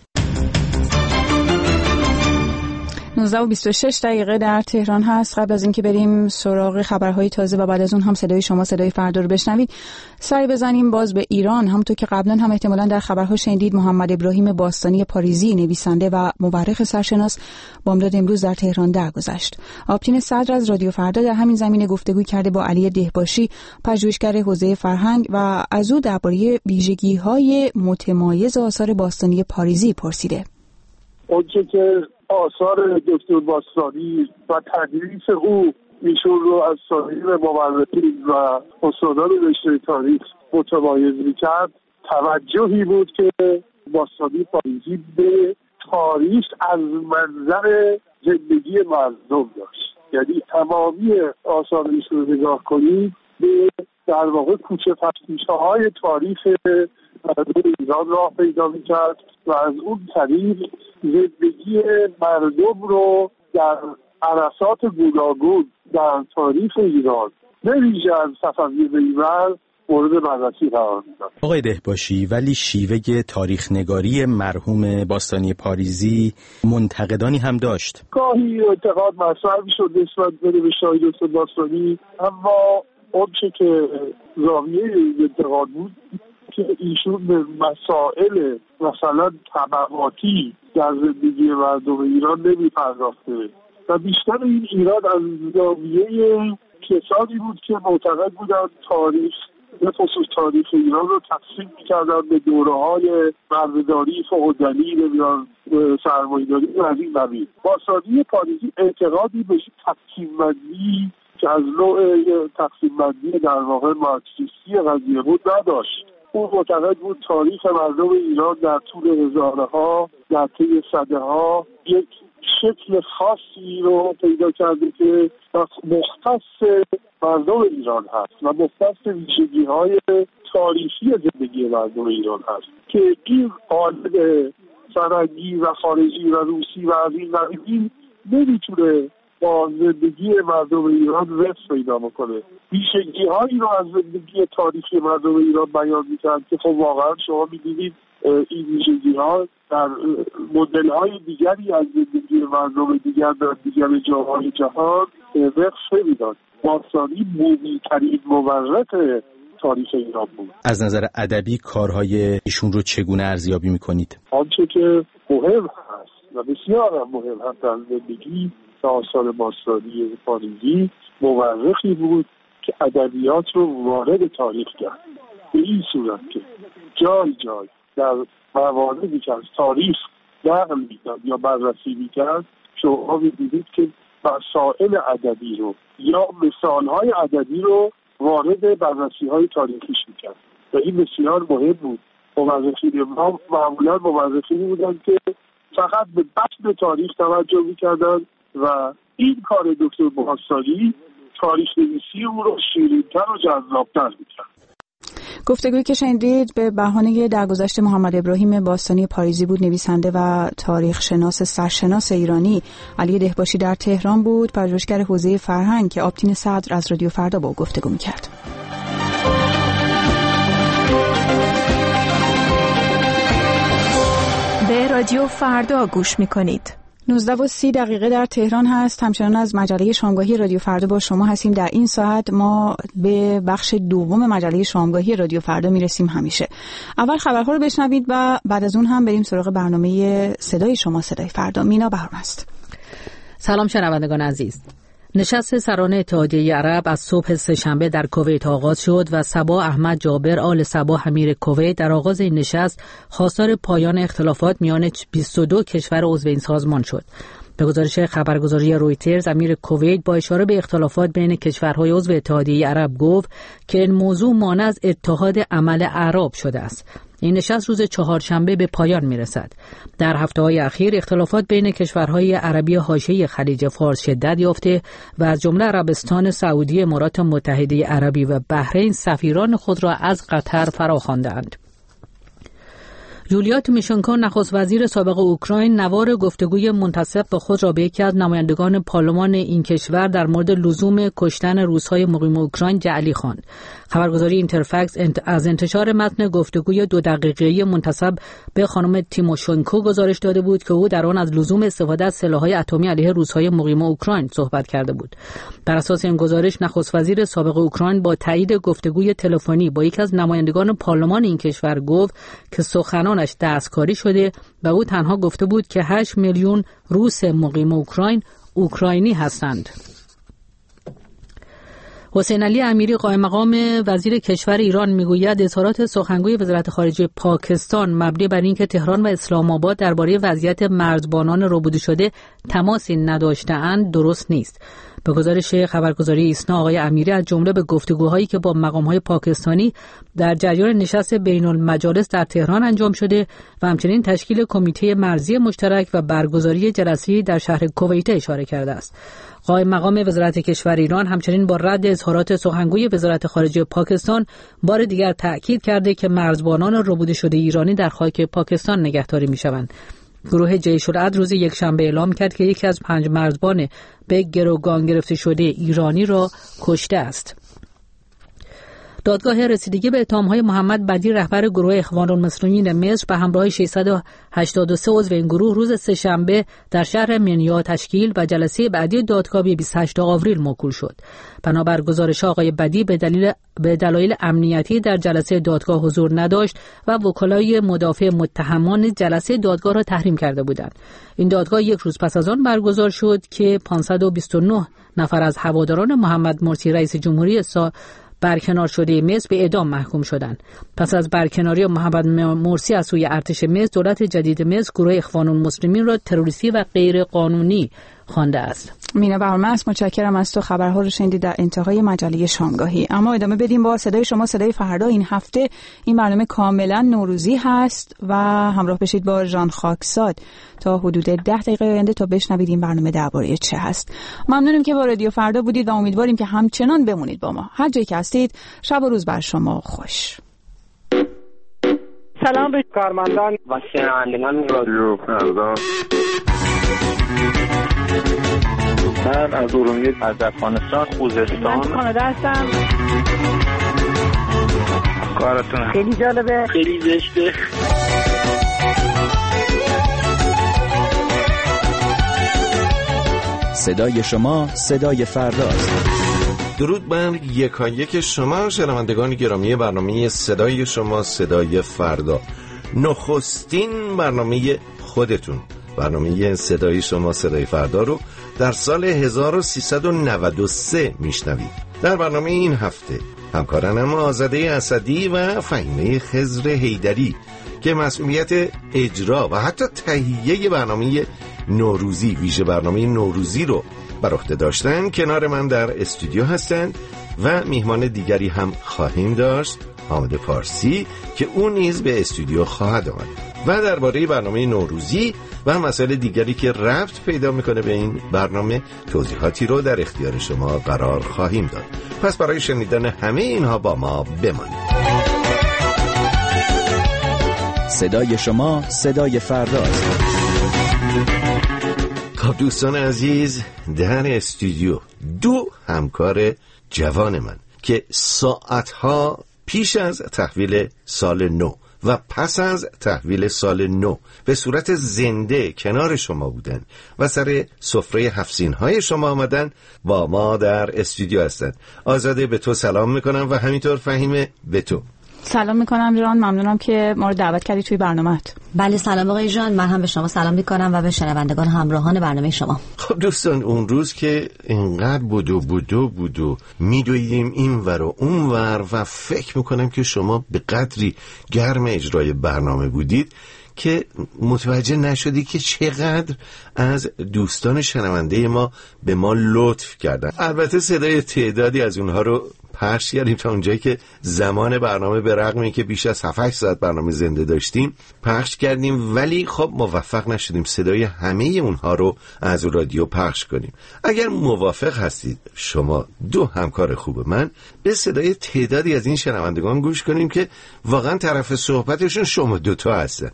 نوزده و بیست و شش دقیقه در تهران هست. قبل از اینکه بریم سراغ خبرهای تازه و بعد از اون هم صدای شما صدای فردا رو بشنوید، سری بزنیم باز به ایران. همونطور که قبلا هم احتمالاً در خبرها شنیدید، محمد ابراهیم باستانی پاریزی، نویسنده و مورخ سرشناس، بامداد امروز در تهران درگذشت. آبتین صدر از رادیو فردا در همین زمینه گفتگو کرده با علی دهباشی، پژوهشگر حوزه فرهنگ، و از او درباره ویژگی‌های متمایز آثار باستانی پاریزی پرسیده. اونچه که آثار دکتر باستانی و تدریس او ایشون رو از سایر مورخین و استادان رشته تاریخ متمایز می‌کرد، توجهی بود که باستانی پاریزی به تاریخ از منظر زندگی مردم داشت. یعنی تمامی آثار ایشون رو نگاه کنید، به در واقع کوچه پس‌کوچه‌های تاریخ مردم ایران راه پیدا می‌کرد و از اون طریق زندگی مردم رو در عرصات گوناگون در تاریخ ایران به ویژه از صفوی به اینور مورد بررسی قرار میداد. آقای دهباشی، ولی شیوه تاریخ نگاری مرحوم باستانی پاریزی منتقدانی هم داشت. گاهی انتقاد مطرح می‌شد نسبت به نوشته‌های دکتر باستانی، اما اونچه که زاویه این انتقاد بود که ایشون به مسائل مثلا طبقاتی در زندگی مردم ایران نمی‌پرداخته و بیشتر این ایران از زاویه کسانی بود که معتقد بودند تاریخ به خصوص تاریخ ایران رو تقسیم می‌کردن به دوره‌های بردهداری، فئودالی، نمیدونم سرمایه‌داری و از این قبیل. باستانی پاریزی اعتقادی به تقسیم بندی که از نوع تقسیم بندی در واقع مارکسیستی قضیه بود نداشت. او معتقد بود تاریخ مردم ایران در طول هزارها، در طی صدها یک شکل خاصی رو پیدا کرده که مختص مردم ایران هست و مختص ویژگی‌های تاریخی زندگی مردم ایران هست که این قالب فرنگی و خارجی و روسی و از این قبیل نمیتونه با زندگی مردم ایران رفت پیدا بکنه. ویژگی‌هایی رو از زندگی تاریخی مردم ایران بیان می‌کرد که خب واقعا شما می‌دیدید این ویژگی ها در مدل های دیگری از زندگی مردم دیگر در دیگر جاهای جهان وقف نمی‌داد. باستانی مومی ترین مورخ تاریخ ایران بود. از نظر ادبی کارهای ایشون رو چگونه ارزیابی میکنید؟ آنچه که مهم هست و بسیار مهم هست در زندگی آثار باستانی پاریزی، مورخی بود که ادبیات رو وارد تاریخ کرد به این صورت که جای جای در مواردی که از تاریخ نقل می‌کرد یا بررسی می‌کرد شما می‌دیدید که مسائل ادبی رو یا مثال‌های ادبی رو وارد بررسی‌های تاریخیش می‌کرد و این بسیار مهم بود. مورخین ما معمولاً مورخینی بودند که فقط به بطن تاریخ توجه می‌کردند و این کار دکتر باستانی تاریخ نویسی او رو شیرین‌تر و جذاب‌تر می‌کرد. گفتگویی که شنیدید به بهانه درگذشت محمد ابراهیم باستانی پاریزی بود. نویسنده و تاریخ شناس سرشناس ایرانی علی دهباشی در تهران بود، پژوهشگر حوزه فرهنگ که آبتین صدر از رادیو فردا با او گفتگو می‌کرد. به رادیو فردا گوش می‌کنید. نوزده و سی دقیقه در تهران هست. همچنان از مجله شامگاهی رادیو فردا با شما هستیم. در این ساعت ما به بخش دوم مجله شامگاهی رادیو فردا میرسیم. همیشه اول خبرها رو بشنوید و بعد از اون هم بریم سراغ برنامه صدای شما صدای فردا. مینا بهرام است. سلام شنوندگان عزیز. نشست سران اتحادیه عرب از صبح سه‌شنبه در کویت آغاز شد و صباح احمد جابر آل صباح امیر کویت در آغاز این نشست خواستار پایان اختلافات میان بیست و دو کشور عضو این سازمان شد. به گزارش خبرگزاری رویترز، امیر کویت با اشاره به اختلافات بین کشورهای عضو اتحادیه عرب گفت که این موضوع مانع از اتحاد عمل اعراب شده است. این نشست روز چهارشنبه به پایان میرسد. در هفته‌های اخیر اختلافات بین کشورهای عربی حاشیه خلیج فارس شدت یافته و از جمله عربستان سعودی، امارات متحده عربی و بحرین سفیران خود را از قطر فراخواندند. یولیا تیموشنکو نخست وزیر سابق اوکراین نوار گفتگوی منتسب به خود را به یکی از نمایندگان پارلمان این کشور در مورد لزوم کشتن روس‌های مقیم اوکراین جعلی خواند. خبرگزاری اینترفکس از انتشار متن گفتگوی دو دقیقه‌ای منتسب به خانم تیموشنکو گزارش داده بود که او در آن از لزوم استفاده از سلاح‌های اتمی علیه روس‌های مقیم اوکراین صحبت کرده بود. بر اساس این گزارش نخست وزیر سابق اوکراین با تایید گفتگوی تلفنی با یکی از نمایندگان پارلمان این کشور گفت که سخنان دستکاری شده و او تنها گفته بود که هشت میلیون روس مقیم اوکراین اوکراینی هستند. حسین علی امیری قائم مقام وزیر کشور ایران میگوید اظهارات سخنگوی وزارت خارجه پاکستان مبنی بر اینکه تهران و اسلام آباد درباره وضعیت مرزبانان ربوده شده تماسی نداشته‌اند درست نیست. به گزارش خبرگزاری ایسنا، آقای امیری از جمله به گفتگوهایی که با مقام‌های پاکستانی در جریان نشست بین المجالس در تهران انجام شده و همچنین تشکیل کمیته مرزی مشترک و برگزاری جلسه‌ای در شهر کویت اشاره کرده است. قائم مقام وزارت کشور ایران همچنین با رد اظهارات سخنگوی وزارت خارجه پاکستان بار دیگر تأکید کرده که مرزبانان ربوده شده ایرانی در خاک پاکستان نگهداری می‌شوند. گروه جیش العدل روز یکشنبه اعلام کرد که یکی از پنج مرزبان به گروگان گرفته شده ایرانی را کشته است. دادگاه رسیدگی به اتهام‌های محمد بدی رهبر گروه اخوان المسلمین مصر به همراه ششصد و هشتاد و سه عضو این گروه روز سه‌شنبه در شهر منیا تشکیل و جلسه بعدی دادگاه به بیست و هشتم آوریل موکول شد. بنابر گزارش آقای بدی به دلیل به دلایل امنیتی در جلسه دادگاه حضور نداشت و وکلای مدافع متهمان جلسه دادگاه را تحریم کرده بودند. این دادگاه یک روز پس از آن برگزار شد که پانصد و بیست و نه نفر از هواداران محمد مرسی رئیس جمهوری سا برکنار شده مصر به اعدام محکوم شدند. پس از برکناری محمد مرسی از سوی ارتش مصر، دولت جدید مصر گروه اخوان المسلمین را تروریستی و غیر قانونی خوانده است. مینا بهرام است. متشکرم از تو. خبرها رو شنیدید در انتهای مجله شامگاهی. اما ادامه بدیم با صدای شما صدای فردا. این هفته این برنامه کاملا نوروزی هست و همراه بشید با ژان خاکساد تا حدود ده دقیقه آینده تا بشنوید این برنامه درباره چه هست. ممنونم که با رادیو فردا بودید و امیدواریم که همچنان بمونید با ما. هر جایی که هستید شب و روز بر شما خوش. سلام به کارمندان و شنوندگان رادیو فردا. من از ارومیه، از افغانستان، خوزستان. من کانادا هستم. کارتون خیلی جالبه، خیلی زشته. صدای شما صدای فرداست. درود بر یکایک شما شنوندگان گرامی برنامه صدای شما صدای فردا، نخستین برنامه خودتون، برنامه صدای شما صدای فردا رو در سال هزار و سیصد و نود و سه میشنوید. در برنامه این هفته همکارانم آزاده اسدی و فهیمه خضر حیدری که مسئولیت اجرا و حتی تهیه برنامه نوروزی، ویژه برنامه نوروزی رو بر عهده داشتن، کنار من در استودیو هستند و میهمان دیگری هم خواهیم داشت، حامد پارسی، که اون نیز به استودیو خواهد آمد و درباره برنامه نوروزی و مسائل دیگری که ربط پیدا میکنه به این برنامه توضیحاتی رو در اختیار شما قرار خواهیم داد. پس برای شنیدن همه اینها با ما بمانید. صدای شما صدای فرداست. خب دوستان عزیز، در استودیو دو همکار جوان من که ساعتها پیش از تحویل سال نو و پس از تحویل سال نو به صورت زنده کنار شما بودن و سر سفره هفسینهای شما آمدن، با ما در استودیو هستن. آزاده، به تو سلام میکنم و همینطور فهیمه به تو سلام میکنم. جان ممنونم که ما رو دعوت کردی توی برنامه‌ات. بله سلام آقای جان، من هم به شما سلام میکنم و به شنوندگان همراهان برنامه شما. خب دوستان، اون روز که اینقدر بودو بودو بودو میدویدیم این ور و اون ور و فکر میکنم که شما به قدری گرم اجرای برنامه بودید که متوجه نشدی که چقدر از دوستان شنونده ما به ما لطف کردن. البته صدای تعدادی از اونها رو پخش کردیم تا اونجایی که زمان برنامه به رغمی که بیش از هفت هشت ساعت برنامه زنده داشتیم پخش کردیم، ولی خب موفق نشدیم صدای همه اونها رو از رادیو پخش کنیم. اگر موافق هستید شما دو همکار خوب من، به صدای تعدادی از این شنوندگان گوش کنیم که واقعا طرف صحبتشون شما دوتا هستن.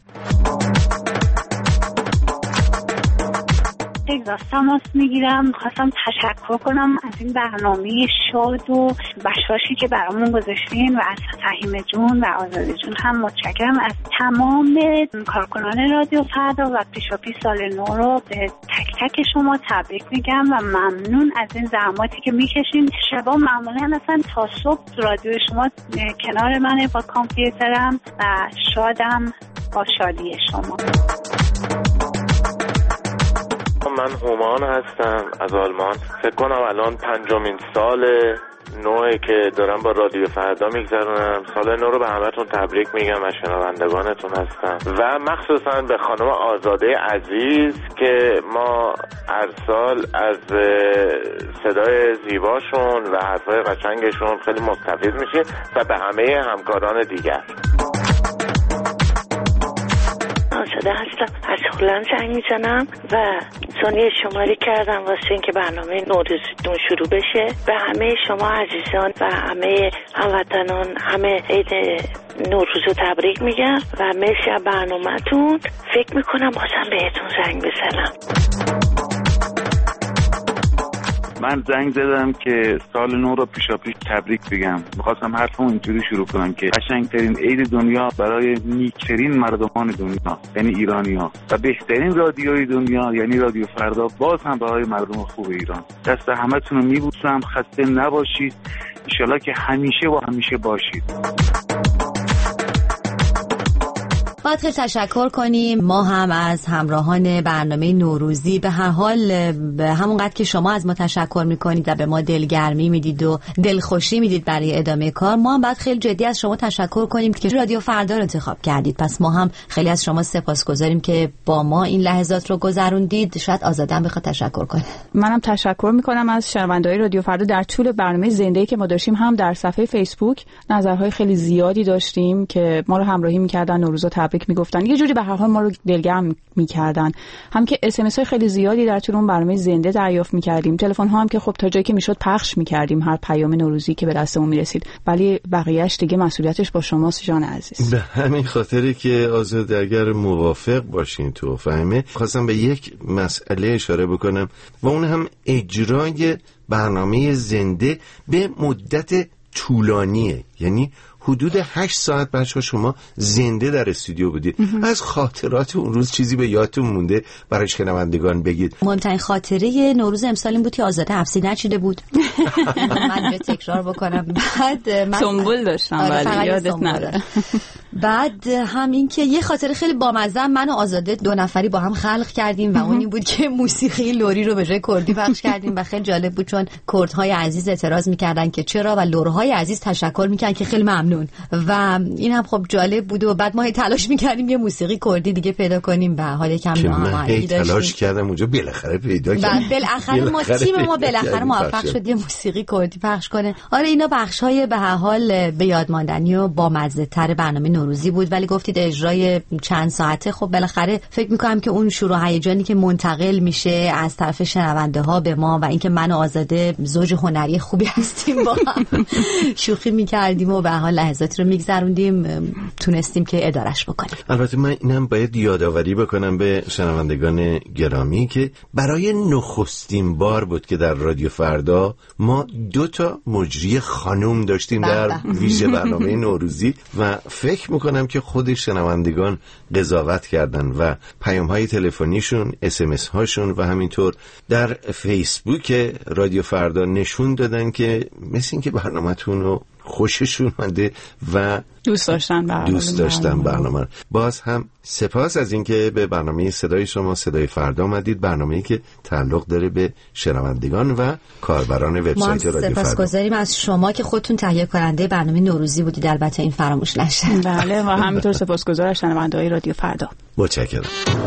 تگزاس تماس میگیرم، خواستم تشکر کنم از این برنامه شاد و بشاشی که برامون گذاشتین و از فهیمه جون و آزاده جون هم متشکرم. از تمام کارکنان رادیو فردا و پیشا پیش سال نو رو به تک تک شما تبریک میگم و ممنون از این زحماتی که میکشین. شبا معمولا اصلا تا صبح رادیو شما کنار منه با کامپیوترم و شادم با شادی شما. من هومان هستم از آلمان. فکر کنم الان پنجمین سال نوعی که دارم با رادیو فردا میگذرونم. سال نو رو به همتون تبریک میگم و شنوندگانتون هستم و مخصوصا به خانم آزاده عزیز که ما هر سال از صدای زیباشون و حرفای قشنگشون خیلی مستفید میشیم و به همه همکاران دیگر. آزاده هستم، از هلند زنگ میزنم و ثانیه شماری کردم واسه اینکه برنامه نوروزتون شروع بشه. به همه شما عزیزان و همه هموطنان همه عید نوروز رو تبریک میگم و مرسی از برنامه‌تون. فکر میکنم بازم بهتون زنگ بزنم. من زنگ زدم که سال نو رو پیشا پیش تبریک بگم. میخواستم حرفمو اینجوری شروع کنم که قشنگترین عید دنیا برای نیکترین مردمان دنیا یعنی ایرانی‌ها و بهترین رادیوی دنیا یعنی رادیو فردا باز هم برای مردم خوب ایران. دست همتون رو میبوسم، خسته نباشید، انشالله که همیشه و همیشه باشید. باید خیلی تشکر کنیم ما هم از همراهان برنامه نوروزی. به هر حال به همونقدر که شما از ما تشکر میکنید و به ما دلگرمی میدید و دلخوشی میدید برای ادامه کار، ما هم باید خیلی جدی از شما تشکر کنیم که رادیو فردا رو انتخاب کردید. پس ما هم خیلی از شما سپاسگزاریم که با ما این لحظات رو گذروندید. شاید آزاده هم بخواد تشکر کنه. منم تشکر میکنم از شنونده‌های رادیو فردا. در طول برنامه زنده‌ای که ما داشتیم هم در صفحه فیسبوک نظرهای خیلی زیادی داشتیم که ما رو همراهی میکردن، نوروز رو تبریک میگفتن، یه جوری به هر حال ما رو دلگرم میکردن. هم که اس ام اس های خیلی زیادی در طول اون برنامه زنده دریافت میکردیم، تلفن ها هم که خب تا جایی که میشد پخش میکردیم هر پیام نوروزی که به دستمون میرسید. ولی بقیه‌اش دیگه مسئولیتش با شماست جان عزیز. به همین خاطری که آزاده اگر موافق باشین تو فهمه، خواستم به یک مسئله اشاره بکنم و اون هم اجرای برنامه زنده به مدت طولانیه، یعنی حدود هشت ساعت بچه شما زنده در استودیو بودید. از خاطرات اون روز چیزی به یادتون مونده برای شنوندگان بگید؟ مهمترین خاطره نوروز امسال این بود که آزاده حفظی نچیده بود. من به تکرار بکنم. بعد من سنبول داشتم ولی یادت نره. بعد هم این که یه خاطره خیلی بامزه، من و آزاده دو نفری با هم خلق کردیم و اون این بود که موسیقی لری رو به جای کردی پخش کردیم و خیلی جالب بود چون کردهای عزیز اعتراض می‌کردن که چرا و لرهای عزیز تشکر می‌کردن که خیلی ممنون و این هم خب جالب بود و بعد ما هی تلاش می‌کردیم یه موسیقی کردی دیگه پیدا کنیم و حال کم ناهماهنگی داشتیم. تلاش کردم اونجا بالاخره پیدا کردیم. بالاخره ما تیم ما بالاخره موفق شد یه موسیقی کردی پخش کنه. آره اینا بخش‌های به هر حال به یاد ماندنی و بامزه‌تر برنامه نوروزی بود، ولی گفتید اجرای چند ساعته، خب بالاخره فکر می‌کنم که اون شور و هیجانی که منتقل میشه از طرف شنونده ها به ما و اینکه من و آزاده زوج هنری خوبی هستیم با هم شوخی می‌کردیم و به هر حال لحظاتی رو می‌گذروندیم، تونستیم که ادارش بکنیم. البته من اینم باید یادآوری بکنم به شنوندگان گرامی که برای نخستین بار بود که در رادیو فردا ما دو تا مجری خانم داشتیم در ویژه برنامه نوروزی و فکر میکنم که خود شنوندگان قضاوت کردن و پیام‌های تلفنیشون، اس ام اس هاشون و همینطور در فیسبوک رادیو فردا نشون دادن که مثل این که برنامه‌تون رو خوششون اومده و دوست داشتن برنامه دوست داشتن برنامه. باز هم سپاس از اینکه به برنامه صدای شما صدای فردا اومدید، برنامه‌ای که تعلق داره به شنوندگان و کاربران وبسایت رادیو فردا. سپاسگزاریم از شما که خودتون تهیه کننده برنامه نوروزی بودید، البته این فراموش نشه. بله و همینطور سپاسگزار از شنونده‌های رادیو فردا. متشکرم.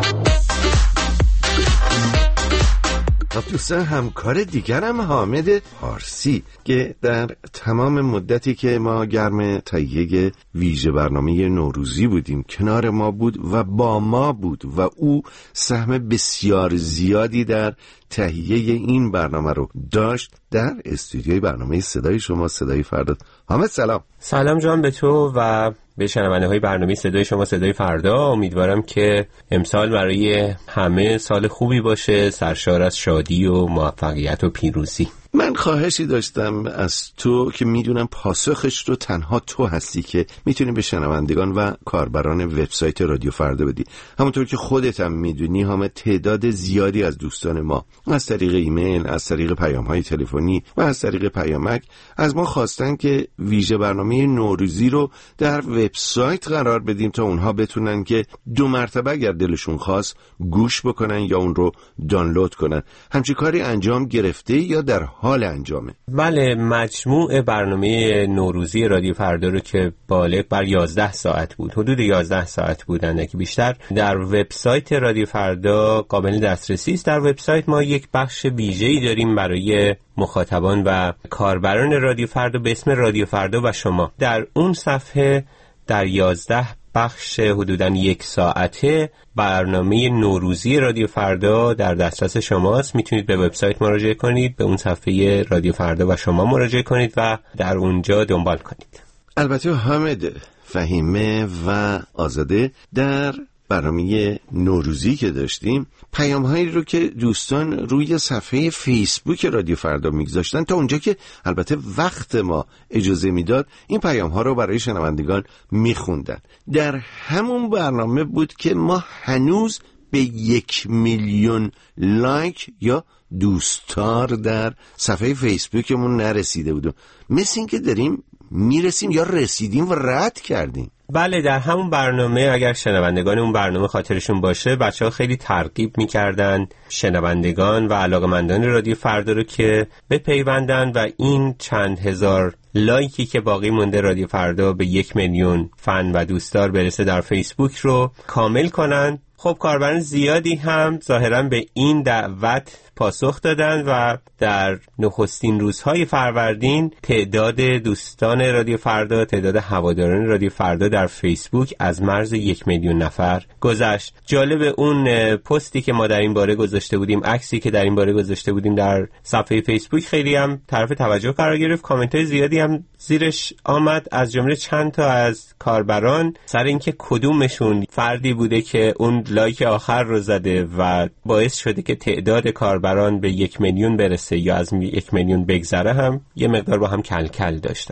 دوستان همکار دیگرم حامد پارسی که در تمام مدتی که ما گرم تهیه ویژه برنامه نوروزی بودیم کنار ما بود و با ما بود و او سهم بسیار زیادی در تهیه این برنامه رو داشت در استودیوی برنامه صدای شما صدای فردا. حامد سلام. سلام جان به تو و به شنونده های برنامه صدای شما صدای فردا. امیدوارم که امسال برای همه سال خوبی باشه، سرشار از شادی و موفقیت و پیروزی. من خواهشی داشتم از تو که میدونم پاسخش رو تنها تو هستی که میتونی به شنوندگان و کاربران وبسایت رادیو فردا بدی. همونطور که خودت هم میدونی همه تعداد زیادی از دوستان ما از طریق ایمیل، از طریق پیام‌های تلفنی و از طریق پیامک از ما خواستن که ویژه برنامه نوروزی رو در وبسایت قرار بدیم تا اونها بتونن که دو مرتبه اگر دلشون خواست گوش بکنن یا اون رو دانلود کنن. همچین کاری انجام گرفته یا در حال انجامه؟ بله، مجموع برنامه نوروزی رادیو فردا رو که بالغ بر یازده ساعت بود، حدود یازده ساعت بودن که بیشتر، در وبسایت رادیو فردا قابل دسترسی است. در وبسایت ما یک بخش ویژه‌ای داریم برای مخاطبان و کاربران رادیو فردا به اسم رادیو فردا و شما. در اون صفحه در یازده بخش حدوداً یک ساعته برنامه نوروزی رادیو فردا در دسترس شماست. میتونید به وبسایت مراجعه کنید، به اون صفحه رادیو فردا و شما مراجعه کنید و در اونجا دنبال کنید. البته حامد، فهیمه و آزاده در برنامه نوروزی که داشتیم پیام‌هایی رو که دوستان روی صفحه فیسبوک رادیو فردا میگذاشتن تا اونجا که البته وقت ما اجازه میداد این پیام‌ها رو برای شنوندگان میخوندن. در همون برنامه بود که ما هنوز به یک میلیون لایک یا دوستدار در صفحه فیسبوکمون نرسیده بودیم. مثل این که داریم میرسیم یا رسیدیم و رد کردیم. بله، در همون برنامه اگر شنوندگان اون برنامه خاطرشون باشه، بچه‌ها خیلی ترغیب می‌کردن شنوندگان و علاقه‌مندان رادیو فردا رو که بپیوندن و این چند هزار لایکی که باقی مونده رادیو فردا به یک میلیون فن و دوستدار برسه در فیسبوک رو کامل کنن. خب کاربران زیادی هم ظاهراً به این دعوت پاسخ دادن و در نخستین روزهای فروردین تعداد دوستان رادیو فردا، تعداد هواداران رادیو فردا در فیسبوک از مرز یک میلیون نفر گذشت. جالب اون پستی که ما در این باره گذاشته بودیم، عکسی که در این باره گذاشته بودیم در صفحه فیسبوک خیلی هم طرف توجه قرار گرفت. کامنت‌های زیادی هم زیرش آمد، از جمله چند تا از کاربران سر اینکه کدومشون فردی بوده که اون لایک آخر رو زده و باعث شده که تعداد کاربران به یک میلیون برسه یا از یک میلیون بگذره هم یه مقدار با هم کل کل داشتن.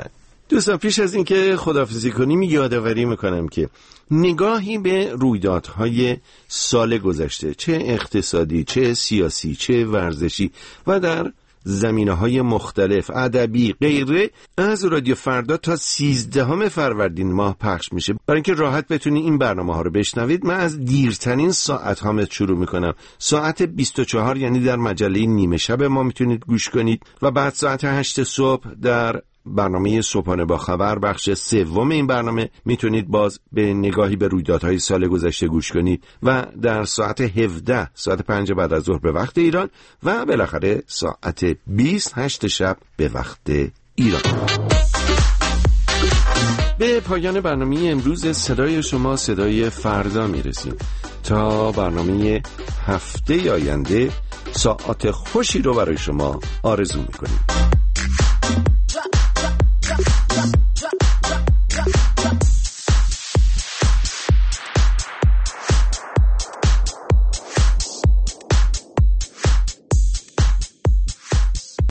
دوستان پیش از اینکه خداحافظی کنیم یادآوری میکنم که نگاهی به رویدادهای سال گذشته، چه اقتصادی، چه سیاسی، چه ورزشی و در زمینه‌های مختلف ادبی غیره از رادیو فردا تا سیزدهم فروردین ماه پخش میشه. برای اینکه راحت بتونی این برنامه ها رو بشنوید من از دیرترین ساعت ها شروع میکنم. ساعت بیست و چهار یعنی در مجله نیمه شب ما میتونید گوش کنید و بعد ساعت هشت صبح در برنامه صبحانه با خبر بخش سوم این برنامه میتونید باز به نگاهی به رویدادهای سال گذشته گوش کنید و در ساعت هفده ساعت پنج بعد از ظهر به وقت ایران و بالاخره ساعت بیست هشت شب به وقت ایران. به پایان برنامه امروز صدای شما صدای فردا میرسیم. تا برنامه هفته آینده ساعات خوشی رو برای شما آرزو میکنیم.